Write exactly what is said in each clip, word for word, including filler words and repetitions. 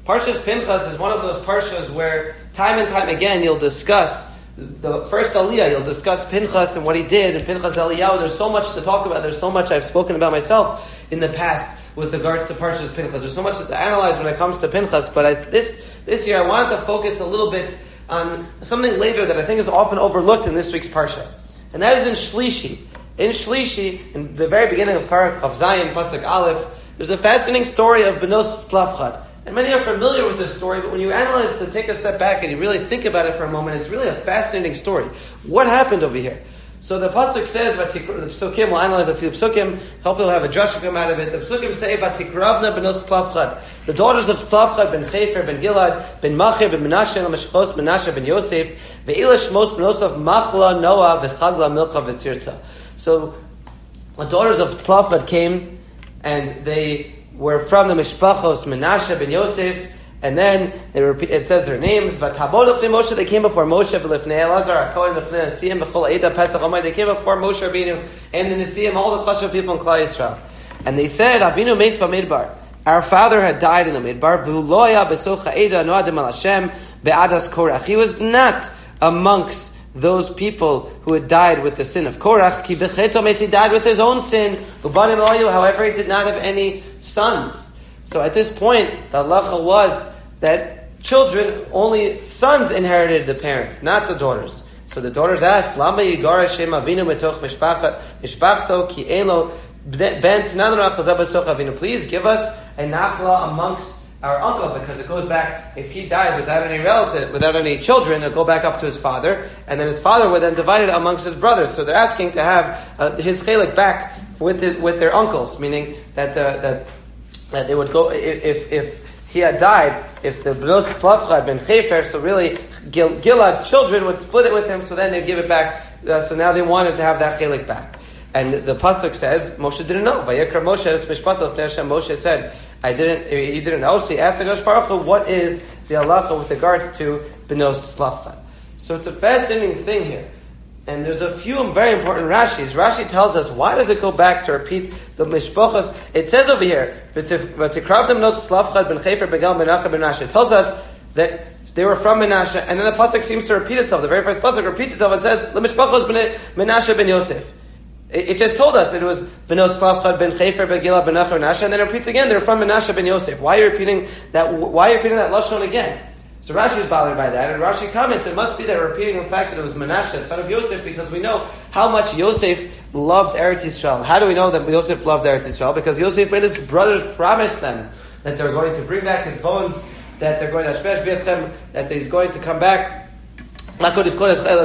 Parshas Pinchas is one of those parshas where time and time again you'll discuss the first Aliyah, you'll discuss Pinchas and what he did, and Pinchas Eliyahu. There's so much to talk about. There's so much I've spoken about myself in the past with regards to Parshas Pinchas. There's so much to analyze when it comes to Pinchas, but I, this this year I wanted to focus a little bit on something later that I think is often overlooked in this week's Parsha. And that is in Shlishi. In Shlishi, in the very beginning of Parak Chav Zayin, Pasuk Aleph, there's a fascinating story of Benos Tzlafchad. And many are familiar with this story, but when you analyze to take a step back and you really think about it for a moment, it's really a fascinating story. What happened over here? So the Pasuk says, the Psukim, we'll analyze a few Psukim, hopefully we'll have a drasha come out of it. The Psukim say, Vatikravna benos Tzlafchad, the daughters of Tzlafchad ben Chefer ben Gilad, ben Machir ben Menashe, Lameshchos Menashe ben Yosef, ve'ila shmos benosav Machla, Noah, v'chagla, Milcha, v'tzirza. So the daughters of Tzlafchad came, and they were from the Mishpachos Menashe ben Yosef, and then they repeat, it says their names. Vatabod lefnei Moshe, they came before Moshe, v'lefnei Elazar HaKohen, lefnei Nesiim, b'chol Eida Pesach Omai, they came before Moshe Rabbeinu and the Nesiim, all the Chashav people in Klal Yisrael. And they said, Avinu meis b'midbar, our father had died in the Midbar, v'uloya besocha Eida noadim al Hashem be'adas Korach. He was not amongst those people who had died with the sin of Korach. Ki b'cheto meis, he died with his own sin. Ubanim loyu, however, he did not have any sons. So at this point, the halacha was that children, only sons inherited the parents, not the daughters. So the daughters asked, Lama yigara shem avinu metoch mishpachto ki elo ben t'nadon achazah b'soch avinu. Please give us a nachla amongst our uncle, because it goes back, if he dies without any relative, without any children, it'll go back up to his father, and then his father would then divide it amongst his brothers. So they're asking to have uh, his chelik back with his, with their uncles, meaning that uh, that that they would go, if if he had died, if the Bnos Tzlafchad had been Chefer, so really Gil, Gilad's children would split it with him, so then they'd give it back. Uh, so now they wanted to have that chelik back. And the pasuk says, Moshe didn't know. Vayikra Moshe es mishpat lefnei Hashem. Moshe said, I didn't, he didn't know, so he asked the Kadosh Baruch Hu, what is the halacha with regards to Benos Tzlafchad? So it's a fascinating thing here. And there's a few very important Rashis. Rashi tells us, why does it go back to repeat the Mishpachos? It says over here, V'tikravna benos Tzlafchad ben Chefer ben Gilad ben Menashe ben Menashe. It tells us that they were from Menashe, and then the pasuk seems to repeat itself. The very first pasuk repeats itself and says, L'mishpachos ben Menashe ben Yosef. It just told us that it was Benos Tzlafchad ben Chefer ben Gilad ben Menashe ben Menashe, and then it repeats again, they're from Menashe ben Yosef. Why are you repeating that, why are you repeating that Lashon again? So Rashi is bothered by that, and Rashi comments, it must be that repeating the fact that it was Menashe, son of Yosef, because we know how much Yosef loved Eretz Yisrael. How do we know that Yosef loved Eretz Yisrael? Because Yosef made his brothers promise them that they're going to bring back his bones, that they're going to Ashpesh B'Eschem, that he's going to come back. Yosef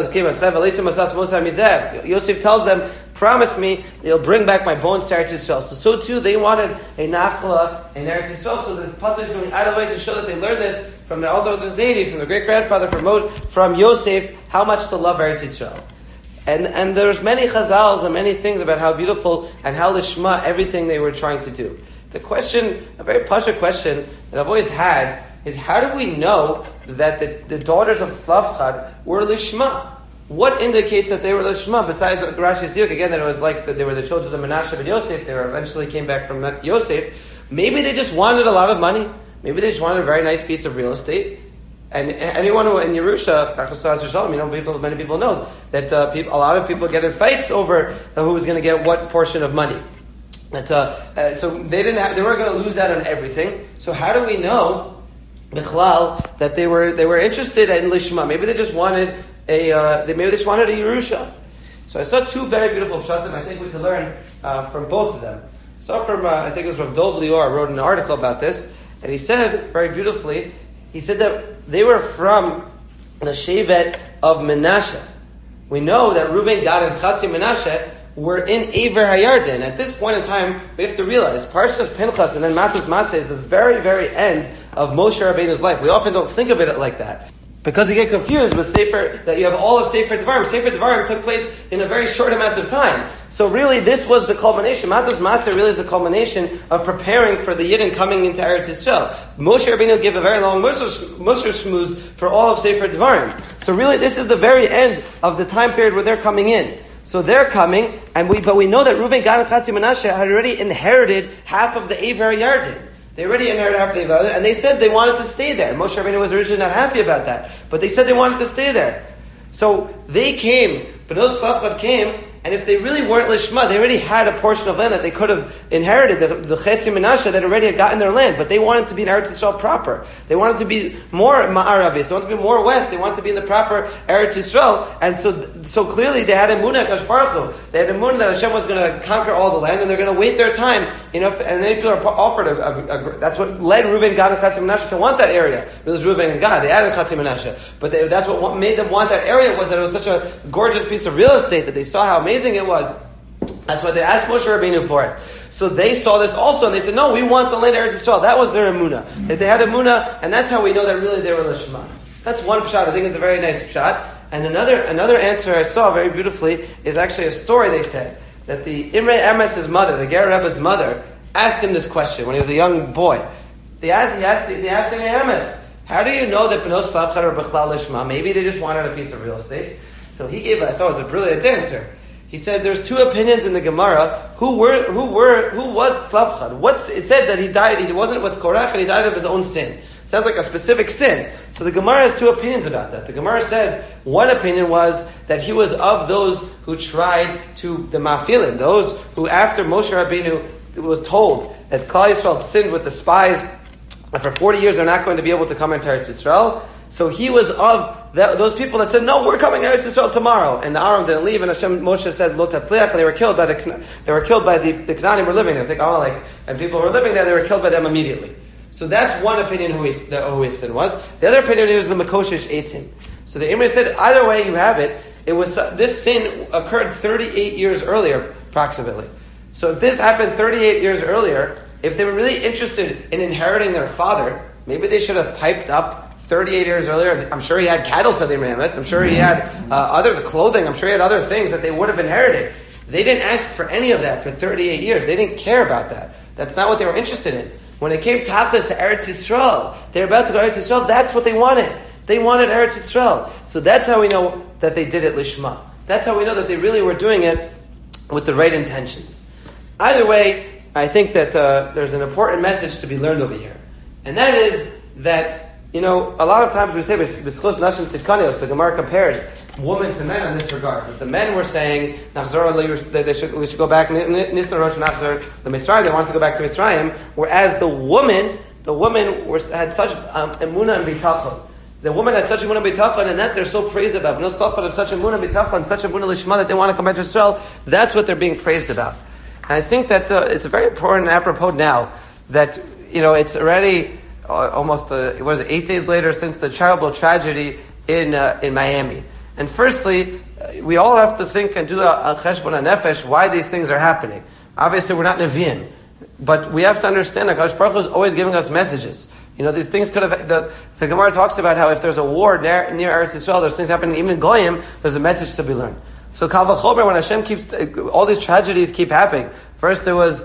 tells them, promise me, you'll bring back my bones to Eretz Yisrael. So, so too, they wanted a nachla in Eretz Yisrael. So the pasuk is going out of the way to show that they learned this from the Aldo Zaydi, from the great grandfather, from Mo, from Yosef, how much to love Eretz Yisrael. And and there's many chazals and many things about how beautiful and how lishma everything they were trying to do. The question, a very pasha question that I've always had, is how do we know that the, the daughters of Tzlafchad were lishma? What indicates that they were lishma? Besides Rashi's diuk, again, that it was like that they were the children of Menashe ben Yosef. They were eventually came back from Yosef. Maybe they just wanted a lot of money. Maybe they just wanted a very nice piece of real estate. And anyone who in Yerusha, you know, people, many people know that uh, people, a lot of people get in fights over uh, who was going to get what portion of money. That, uh, uh, so they didn't have, they weren't going to lose out on everything. So how do we know, Bichlal, that they were they were interested in lishma? Maybe they just wanted a uh, they maybe they just wanted a Yerusha. So I saw two very beautiful pshatim. I think we could learn uh, from both of them. So from uh, I think it was Rav Dov Lior wrote an article about this, and he said very beautifully. He said that they were from the Shevet of Menashe. We know that Reuven, Gad, and Chatzi Menashe were in Ever HaYarden. At this point in time, we have to realize Parshas Pinchas and then Matos Maseh is the very, very end of Moshe Rabbeinu's life. We often don't think of it like that, because you get confused with Sefer, that you have all of Sefer Devarim. Sefer Devarim took place in a very short amount of time. So really, this was the culmination. Matos Maseh really is the culmination of preparing for the Yidden coming into Eretz Yisrael. Moshe Rabbeinu gave a very long Moshe Shmuz for all of Sefer Devarim. So really, this is the very end of the time period where they're coming in. So they're coming, and we but we know that Reuven, Gad, and Chatzi Menashe had already inherited half of the Ever Yarden. They already inherited half the Eidah, and they said they wanted to stay there. Moshe Rabbeinu was originally not happy about that, but they said they wanted to stay there. So they came, Bnei Tzlafchad came, and if they really weren't Lishma, they already had a portion of land that they could have inherited, the, the Chetzi Menashe that already had gotten their land, but they wanted to be in Eretz Yisrael proper. They wanted to be more Ma'aravis, they wanted to be more west, they wanted to be in the proper Eretz Yisrael, and so so clearly they had Emunah Kadosh Baruch Hu. They had Emunah that Hashem was going to conquer all the land, and they're going to wait their time. You know, and many people are offered a, a, a, that's what led Reuven, Gad, and Chetzi Menashe to want that area. It was Reuven and Gad, they added Chetzi Menashe. But they, that's what made them want that area, was that it was such a gorgeous piece of real estate, that they saw how amazing it was. That's why they asked Moshe Rabbeinu for it. So they saw this also, and they said, no, we want the land of Eretz Yisrael. That was their emunah. That they had emunah, and that's how we know that really they were Lishma. That's one pshat. I think it's a very nice pshat. And another another answer I saw very beautifully is actually a story they said, that the Imre Emes's mother, the Ger Rebbe's mother, asked him this question when he was a young boy. They asked, he asked, they asked Imre Emes, how do you know that Bnei Tzlafchad are B'chlal Lishma? Maybe they just wanted a piece of real estate. So he gave, I thought it was a brilliant answer. He said there's two opinions in the Gemara. Who were who were who was Tzlafchad? What's it said that he died? He wasn't with Korach, and he died of his own sin. Sounds like a specific sin. So the Gemara has two opinions about that. The Gemara says one opinion was that he was of those who tried to the Mafilin, those who after Moshe Rabbeinu was told that Klal Yisrael sinned with the spies, and for forty years they're not going to be able to come into Eretz Yisrael. So he was of that, those people that said, no, we're coming out to Israel tomorrow. And the Aram didn't leave, and Hashem, Moshe said, Lo tatzliach, they were killed by the, they were killed by the, the Canaanim were living there. Think, oh, like, and people were living there, they were killed by them immediately. So that's one opinion who his, the, who his sin was. The other opinion was the Makoshish Eitzim. So the Imre said, either way you have it, it was, uh, this sin occurred thirty-eight years earlier, approximately. So if this happened thirty-eight years earlier, if they were really interested in inheriting their father, maybe they should have piped up thirty-eight years earlier. I'm sure he had cattle, said the Imre. I'm sure he had uh, other the clothing. I'm sure he had other things that they would have inherited. They didn't ask for any of that for thirty-eight years. They didn't care about that. That's not what they were interested in. When it came tachlis to Eretz Yisrael, they were about to go to Eretz Yisrael. That's what they wanted. They wanted Eretz Yisrael. So that's how we know that they did it lishma. That's how we know that they really were doing it with the right intentions. Either way, I think that uh, there's an important message to be learned over here, and that is that, you know, a lot of times we say, the Gemara compares women to men in this regard. That the men were saying, that they should, we should go back, the Mitzrayim, they wanted to go back to Mitzrayim, whereas the woman, the woman was, had such um, emunah and bitachon. The woman had such emunah and bitachon, and that they're so praised about. Bnei Tzlafchad have such emunah and bitachon, such emunah lishma, that they want to come back to Israel. That's what they're being praised about. And I think that uh, it's very important, apropos now, that, you know, it's already almost, uh, it was eight days later since the terrible tragedy in uh, in Miami. And firstly, uh, we all have to think and do a cheshbon nefesh why these things are happening. Obviously, we're not Nevi'im, but we have to understand that Kadosh Baruch Hu is always giving us messages. You know, these things could have, the, the Gemara talks about how if there's a war near, near Eretz Yisrael, there's things happening even in Goyim, there's a message to be learned. So Kal V'chomer, when Hashem keeps, all these tragedies keep happening. First it was,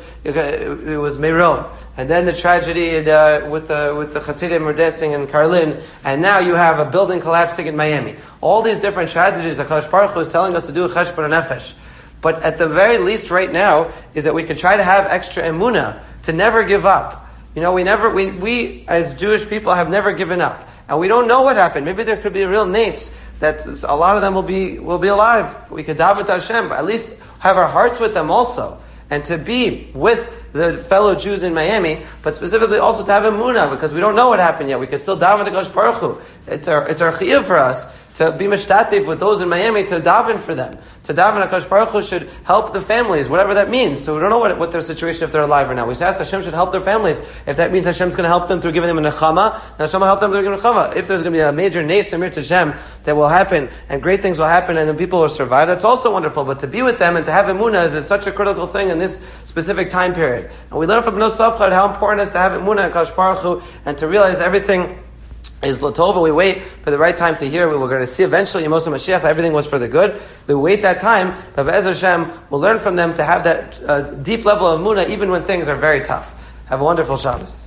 it was Meron, and then the tragedy uh, with the with the Hasidim were dancing in Karlin, and now you have a building collapsing in Miami. All these different tragedies that Kadosh Baruch Hu is telling us to do a cheshbon nefesh. But at the very least right now is that we can try to have extra emunah, to never give up. You know, we never, we, we as Jewish people have never given up. And we don't know what happened. Maybe there could be a real nace that a lot of them will be will be alive. We could daven to Hashem, but at least have our hearts with them also. And to be with the fellow Jews in Miami, but specifically also to have emunah, because we don't know what happened yet. We could still daven to Kadosh Baruch Hu. It's our, it's our chiyuv for us to be mishtativ with those in Miami, to daven for them. To daven, HaKadosh Baruch Hu should help the families, whatever that means. So we don't know what, what their situation, if they're alive or not. We just ask Hashem should help their families. If that means Hashem's going to help them through giving them a nechama, then Hashem will help them through giving them a nechama. If there's going to be a major nes and mirz Hashem that will happen, and great things will happen, and the people will survive, that's also wonderful. But to be with them and to have emunah is such a critical thing in this specific time period. And we learn from Bnei Tzlafchad how important it is to have emunah and HaKadosh Baruch Hu, and to realize everything is Latova. We wait for the right time to hear. We were going to see eventually Yemos HaMashiach that everything was for the good. We wait that time, but Be'ez Hashem, we'll learn from them to have that uh, deep level of emunah even when things are very tough. Have a wonderful Shabbos.